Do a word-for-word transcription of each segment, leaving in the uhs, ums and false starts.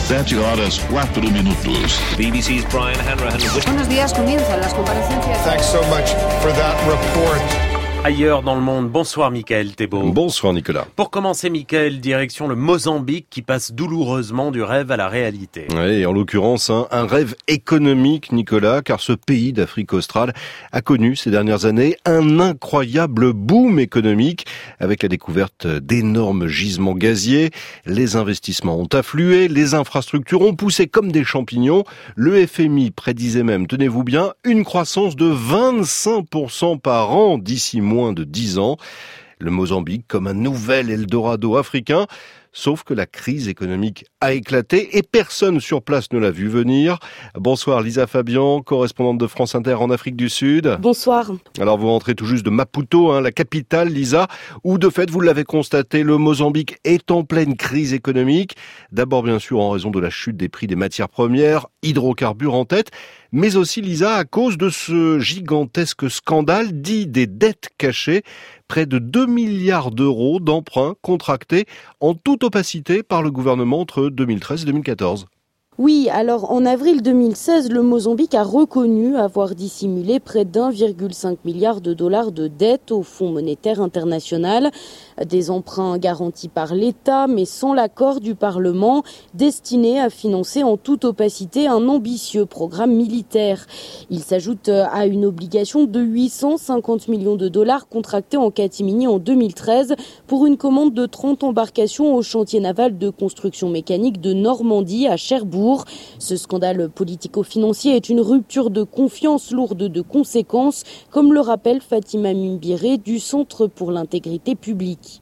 Sete horas, quatro minutos. B B C's Brian Hanrahan. Buenos días, comienzan las comparecencias. Thanks so much for that report. Ailleurs dans le monde, bonsoir Mickaël Thébault. Bonsoir Nicolas. Pour commencer Mickaël, direction le Mozambique qui passe douloureusement du rêve à la réalité. Oui, et en l'occurrence hein, un rêve économique Nicolas, car ce pays d'Afrique australe a connu ces dernières années un incroyable boom économique avec la découverte d'énormes gisements gaziers. Les investissements ont afflué, les infrastructures ont poussé comme des champignons. Le F M I prédisait même, tenez-vous bien, une croissance de vingt-cinq pour cent par an d'ici moins de dix ans. Le Mozambique comme un nouvel Eldorado africain. Sauf que la crise économique a éclaté et personne sur place ne l'a vu venir. Bonsoir Lisa Fabian, correspondante de France Inter en Afrique du Sud. Bonsoir. Alors vous rentrez tout juste de Maputo, hein, la capitale Lisa, où de fait, vous l'avez constaté, le Mozambique est en pleine crise économique. D'abord bien sûr en raison de la chute des prix des matières premières, hydrocarbures en tête, mais aussi Lisa à cause de ce gigantesque scandale dit des dettes cachées. Près de deux milliards d'euros d'emprunts contractés en toute opacité par le gouvernement entre deux mille treize et deux mille quatorze. Oui, alors en avril deux mille seize, le Mozambique a reconnu avoir dissimulé près d'un virgule cinq milliard de dollars de dettes au Fonds monétaire international. Des emprunts garantis par l'État, mais sans l'accord du Parlement, destinés à financer en toute opacité un ambitieux programme militaire. Il s'ajoute à une obligation de huit cent cinquante millions de dollars contractés en catimini en deux mille treize pour une commande de trente embarcations au chantier naval de construction mécanique de Normandie à Cherbourg. Ce scandale politico-financier est une rupture de confiance lourde de conséquences, comme le rappelle Fatima Mimbiré du Centre pour l'intégrité publique.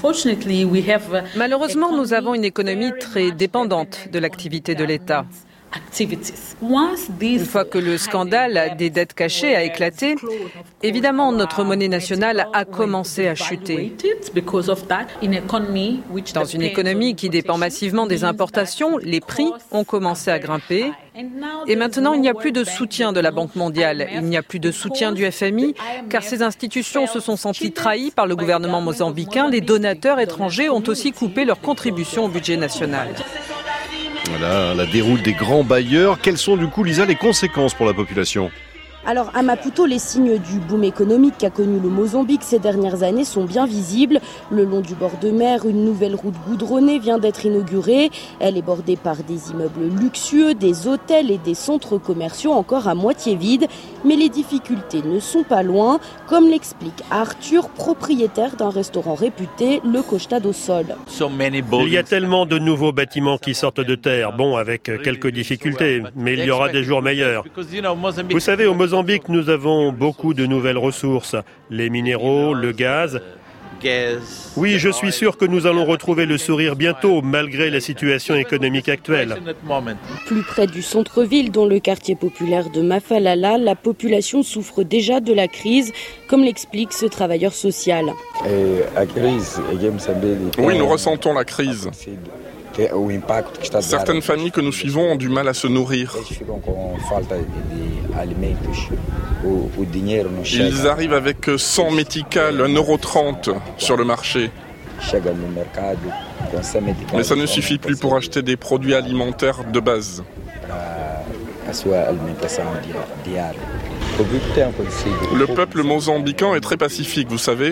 Malheureusement, nous avons une économie très dépendante de l'activité de l'État. Une fois que le scandale des dettes cachées a éclaté, évidemment notre monnaie nationale a commencé à chuter. Dans une économie qui dépend massivement des importations, les prix ont commencé à grimper. Et maintenant, il n'y a plus de soutien de la Banque mondiale, il n'y a plus de soutien du F M I, car ces institutions se sont senties trahies par le gouvernement mozambicain. Les donateurs étrangers ont aussi coupé leurs contributions au budget national. Voilà, la déroute des grands bailleurs. Quelles sont du coup, Lisa, les conséquences pour la population ? Alors à Maputo, les signes du boom économique qu'a connu le Mozambique ces dernières années sont bien visibles. Le long du bord de mer, une nouvelle route goudronnée vient d'être inaugurée. Elle est bordée par des immeubles luxueux, des hôtels et des centres commerciaux encore à moitié vides. Mais les difficultés ne sont pas loin, comme l'explique Arthur, propriétaire d'un restaurant réputé, le Costa do Sol. Il y a tellement de nouveaux bâtiments qui sortent de terre, bon, avec quelques difficultés, mais il y aura des jours meilleurs. Vous savez, au Mozambique, nous avons beaucoup de nouvelles ressources, les minéraux, le gaz. Oui, je suis sûr que nous allons retrouver le sourire bientôt, malgré la situation économique actuelle. Plus près du centre-ville, dans le quartier populaire de Mafalala, la population souffre déjà de la crise, comme l'explique ce travailleur social. Oui, nous ressentons la crise. Certaines familles que nous suivons ont du mal à se nourrir. Ils arrivent avec cent méticales, un euro trente sur le marché. Mais ça ne suffit plus pour acheter des produits alimentaires de base. Le peuple mozambicain est très pacifique, vous savez.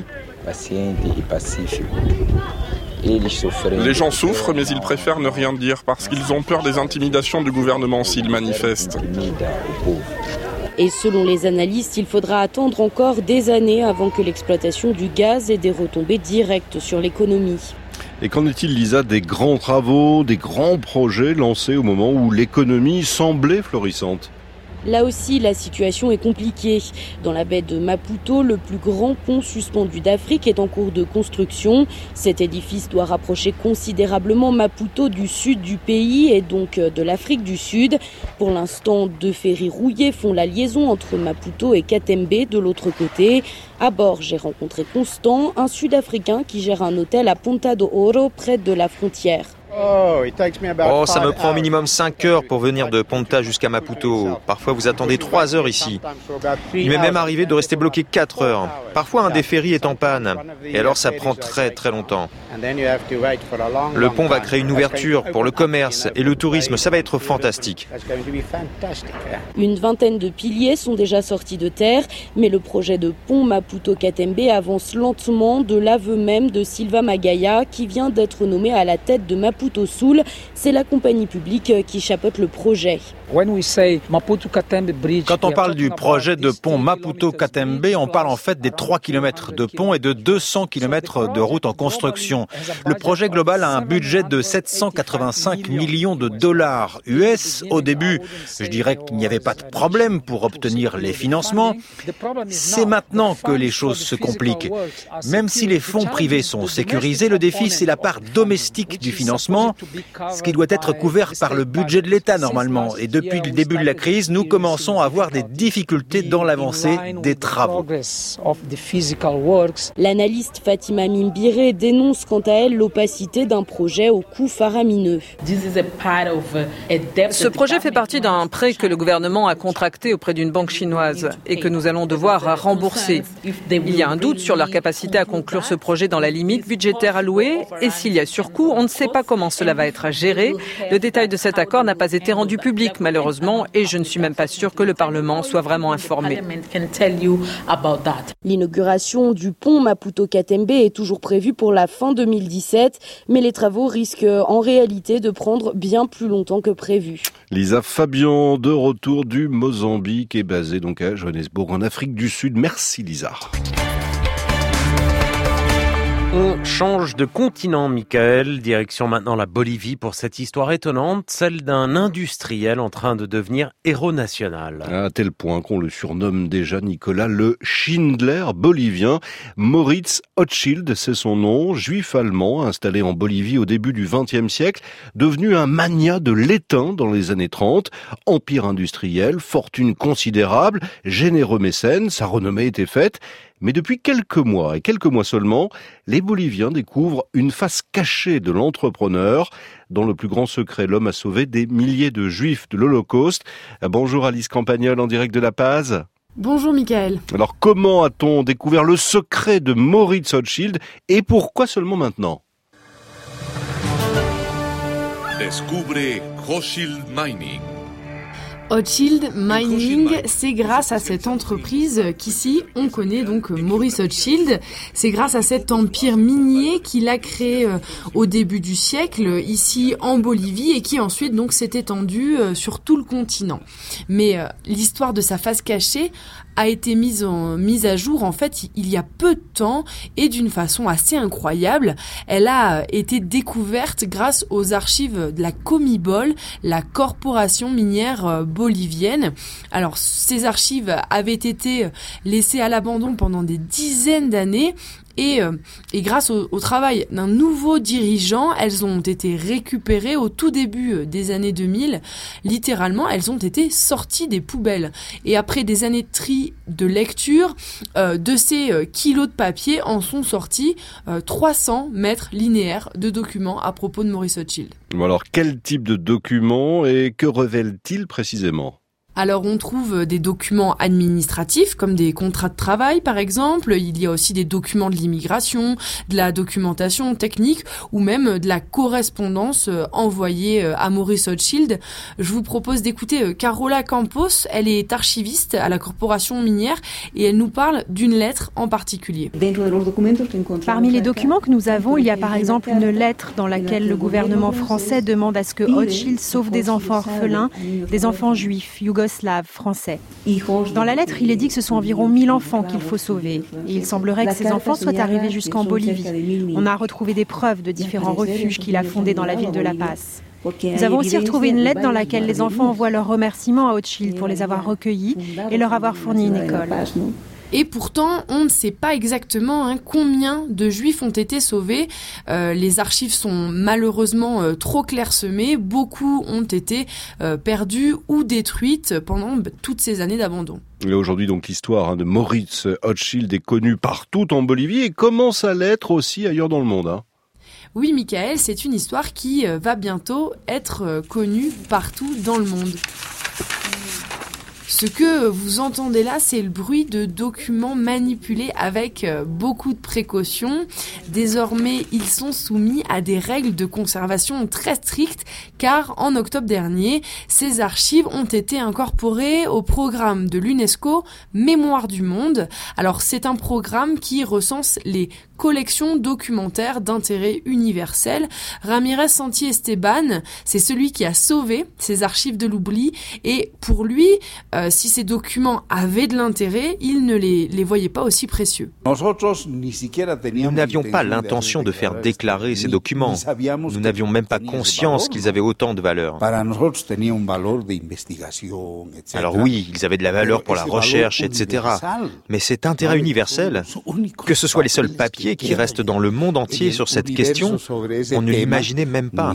Les gens souffrent, mais ils préfèrent ne rien dire parce qu'ils ont peur des intimidations du gouvernement s'ils manifestent. Et selon les analystes, il faudra attendre encore des années avant que l'exploitation du gaz ait des retombées directes sur l'économie. Et qu'en est-il, Lisa, des grands travaux, des grands projets lancés au moment où l'économie semblait florissante ? Là aussi, la situation est compliquée. Dans la baie de Maputo, le plus grand pont suspendu d'Afrique est en cours de construction. Cet édifice doit rapprocher considérablement Maputo du sud du pays et donc de l'Afrique du Sud. Pour l'instant, deux ferries rouillées font la liaison entre Maputo et Katembe de l'autre côté. À bord, j'ai rencontré Constant, un Sud-Africain qui gère un hôtel à Ponta do Ouro, près de la frontière. Oh, ça me prend au minimum cinq heures pour venir de Ponta jusqu'à Maputo. Parfois, vous attendez trois heures ici. Il m'est même arrivé de rester bloqué quatre heures. Parfois, un des ferries est en panne. Et alors, ça prend très très longtemps. Le pont va créer une ouverture pour le commerce et le tourisme. Ça va être fantastique. Une vingtaine de piliers sont déjà sortis de terre, mais le projet de pont Maputo-Katembe avance lentement, de l'aveu même de Silva Magaya, qui vient d'être nommé à la tête de Maputo Sul. C'est la compagnie publique qui chapeaute le projet. Quand on parle du projet de pont Maputo-Katembe, on parle en fait des trois kilomètres de pont et de deux cents kilomètres de route en construction. Le projet global a un budget de sept cent quatre-vingt-cinq millions de dollars U S. Au début, je dirais qu'il n'y avait pas de problème pour obtenir les financements. C'est maintenant que les choses se compliquent. Même si les fonds privés sont sécurisés, le défi, c'est la part domestique du financement, ce qui doit être couvert par le budget de l'État normalement. Et depuis le début de la crise, nous commençons à avoir des difficultés dans l'avancée des travaux. L'analyste Fatima Mimbire dénonce quant à elle l'opacité d'un projet au coût faramineux. Ce projet fait partie d'un prêt que le gouvernement a contracté auprès d'une banque chinoise et que nous allons devoir rembourser. Il y a un doute sur leur capacité à conclure ce projet dans la limite budgétaire allouée et s'il y a surcoût, on ne sait pas comment cela va être géré. Le détail de cet accord n'a pas été rendu public malheureusement et je ne suis même pas sûre que le Parlement soit vraiment informé. L'inauguration du pont Maputo-Katembe est toujours prévue pour la fin deux mille dix-sept, mais les travaux risquent en réalité de prendre bien plus longtemps que prévu. Lisa Fabian, de retour du Mozambique, est basée donc à Johannesburg en Afrique du Sud. Merci Lisa. On change de continent, Michael. Direction maintenant la Bolivie pour cette histoire étonnante, celle d'un industriel en train de devenir héros national. À tel point qu'on le surnomme déjà, Nicolas, le Schindler bolivien. Moritz Hochschild, c'est son nom, juif allemand, installé en Bolivie au début du vingtième siècle, devenu un magnat de l'étain dans les années trente, empire industriel, fortune considérable, généreux mécène, sa renommée était faite. Mais depuis quelques mois, et quelques mois seulement, les Boliviens découvrent une face cachée de l'entrepreneur. Dans le plus grand secret, l'homme a sauvé des milliers de juifs de l'Holocauste. Bonjour Alice Campagnol en direct de La Paz. Bonjour Michael. Alors comment a-t-on découvert le secret de Moritz Hochschild et pourquoi seulement maintenant ? Descubre Hochschild Mining. Hochschild Mining, c'est grâce à cette entreprise qu'ici on connaît donc Moritz Hochschild. C'est grâce à cet empire minier qu'il a créé au début du siècle ici en Bolivie et qui ensuite donc s'est étendu sur tout le continent. Mais l'histoire de sa face cachée a été mise, en, mise à jour en fait il y a peu de temps et d'une façon assez incroyable. Elle a été découverte grâce aux archives de la Comibol, la corporation minière bolivienne. Alors ces archives avaient été laissées à l'abandon pendant des dizaines d'années. Et, euh, et grâce au, au travail d'un nouveau dirigeant, elles ont été récupérées au tout début des années deux mille. Littéralement, elles ont été sorties des poubelles. Et après des années de tri de lecture, euh, de ces euh, kilos de papier en sont sortis euh, trois cents mètres linéaires de documents à propos de Moritz Hochschild. Alors, quel type de documents et que révèle-t-il précisément ? Alors on trouve des documents administratifs comme des contrats de travail par exemple, il y a aussi des documents de l'immigration, de la documentation technique ou même de la correspondance envoyée à Moritz Hochschild. Je vous propose d'écouter Carola Campos, elle est archiviste à la corporation minière et elle nous parle d'une lettre en particulier. Parmi les documents que nous avons, il y a par exemple une lettre dans laquelle le gouvernement français demande à ce que Hochschild sauve des enfants orphelins, des enfants juifs, yougoslaves, français. Dans la lettre, il est dit que ce sont environ mille enfants qu'il faut sauver. Et il semblerait que ces enfants soient arrivés jusqu'en Bolivie. On a retrouvé des preuves de différents refuges qu'il a fondés dans la ville de La Paz. Nous avons aussi retrouvé une lettre dans laquelle les enfants envoient leurs remerciements à Hochschild pour les avoir recueillis et leur avoir fourni une école. Et pourtant, on ne sait pas exactement hein, combien de juifs ont été sauvés. Euh, les archives sont malheureusement euh, trop clairsemées. Beaucoup ont été euh, perdues ou détruites pendant bah, toutes ces années d'abandon. Et aujourd'hui, donc, l'histoire hein, de Moritz Hochschild est connue partout en Bolivie et commence à l'être aussi ailleurs dans le monde. Hein. Oui, Michael, c'est une histoire qui va bientôt être connue partout dans le monde. Ce que vous entendez là, c'est le bruit de documents manipulés avec beaucoup de précautions. Désormais, ils sont soumis à des règles de conservation très strictes car en octobre dernier, ces archives ont été incorporées au programme de l'UNESCO Mémoire du Monde. Alors, c'est un programme qui recense les collections documentaires d'intérêt universel. Ramirez Santi Esteban, c'est celui qui a sauvé ces archives de l'oubli et pour lui, euh, si ces documents avaient de l'intérêt, il ne les, les voyait pas aussi précieux. Nous n'avions pas l'intention de faire déclarer ces documents. Nous n'avions même pas conscience qu'ils avaient autant de valeur. Alors oui, ils avaient de la valeur pour la recherche, et cetera. Mais cet intérêt universel, que ce soit les seuls papiers qui restent dans le monde entier sur cette question, on ne l'imaginait même pas.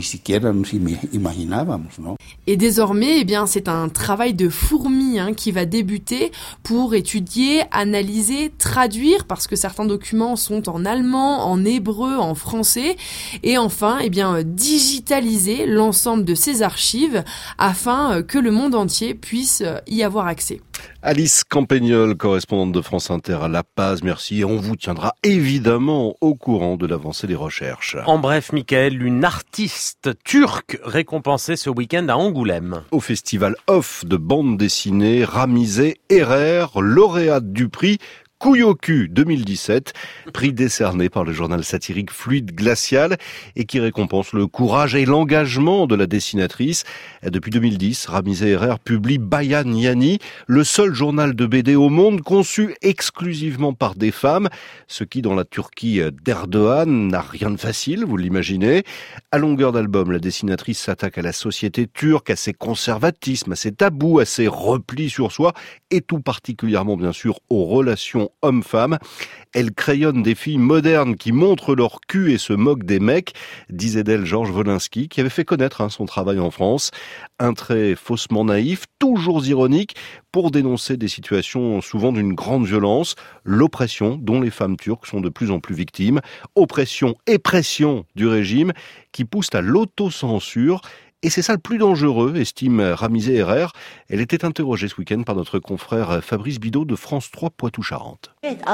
Et désormais, eh bien, c'est un travail de fourmi hein, qui va débuter pour étudier, analyser, traduire, parce que certains documents sont en allemand, en hébreu, en français, et enfin, eh bien, digitaliser l'ensemble de ces archives afin que le monde entier puisse y avoir accès. Alice Campagnol, correspondante de France Inter à La Paz, merci. Et on vous tiendra évidemment au courant de l'avancée des recherches. En bref, Michael, une artiste turque récompensée ce week-end à Angoulême. Au festival Off de bande dessinée, Ramizeh Erer, lauréate du prix Kouyoku deux mille dix-sept, prix décerné par le journal satirique Fluide Glacial et qui récompense le courage et l'engagement de la dessinatrice. Depuis deux mille dix, Ramizeh Erer publie Bayan Yani, le seul journal de B D au monde conçu exclusivement par des femmes, ce qui dans la Turquie d'Erdogan n'a rien de facile, vous l'imaginez. À longueur d'album, la dessinatrice s'attaque à la société turque, à ses conservatismes, à ses tabous, à ses replis sur soi et tout particulièrement bien sûr aux relations homme-femme. Elle crayonne des filles modernes qui montrent leur cul et se moquent des mecs, disait d'elle Georges Wolinski, qui avait fait connaître hein, son travail en France. Un trait faussement naïf, toujours ironique, pour dénoncer des situations souvent d'une grande violence, l'oppression dont les femmes turques sont de plus en plus victimes, oppression et pression du régime qui poussent à l'autocensure. Et c'est ça le plus dangereux, estime Ramizeh Erer. Elle était interrogée ce week-end par notre confrère Fabrice Bidot de France trois Poitou-Charentes.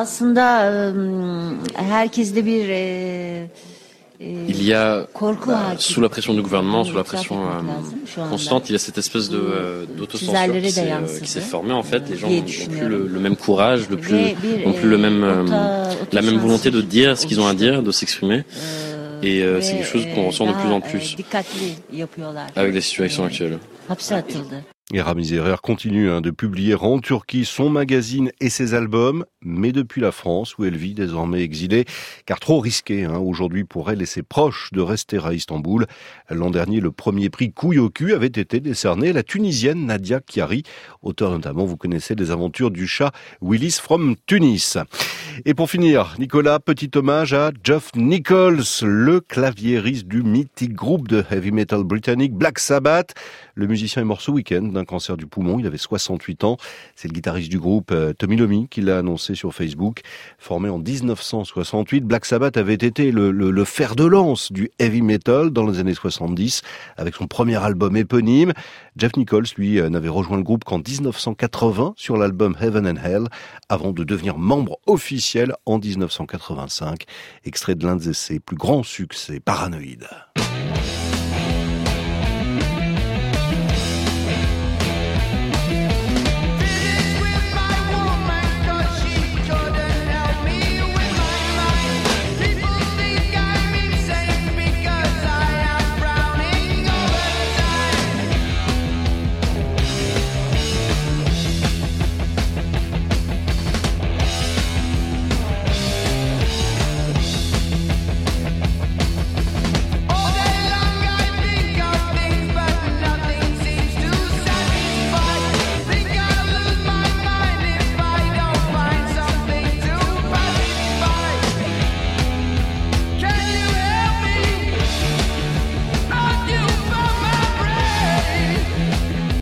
Il y a, bah, sous la pression du gouvernement, sous la pression euh, constante, il y a cette espèce de, euh, d'autocensure qui s'est, euh, qui s'est formée en fait. Les gens n'ont plus le, le même courage, le plus, n'ont plus le même, euh, la même volonté de dire ce qu'ils ont à dire, de s'exprimer. Et euh, c'est quelque chose qu'on ressent de plus en plus avec les situations actuelles. Et Ramizeh Erer continue hein, de publier en Turquie son magazine et ses albums, mais depuis la France où elle vit désormais exilée, car trop risqué hein, aujourd'hui pour elle et ses proches de rester à Istanbul. L'an dernier, le premier prix Kouyoku avait été décerné à la Tunisienne Nadia Chiari, auteur notamment, vous connaissez, des aventures du chat Willis from Tunis. Et pour finir, Nicolas, petit hommage à Geoff Nichols, le claviériste du mythique groupe de heavy metal britannique Black Sabbath. Le musicien est mort ce week-end d'un cancer du poumon, il avait soixante-huit ans. C'est le guitariste du groupe Tommy Iomi qui l'a annoncé sur Facebook. Formé en dix-neuf cent soixante-huit, Black Sabbath avait été le, le, le fer de lance du heavy metal dans les années soixante-dix avec son premier album éponyme. Geoff Nichols, lui, n'avait rejoint le groupe qu'en dix-neuf cent quatre-vingts sur l'album Heaven and Hell avant de devenir membre officiel en dix-neuf cent quatre-vingt-cinq. Extrait de l'un de ses plus grands succès, Paranoid.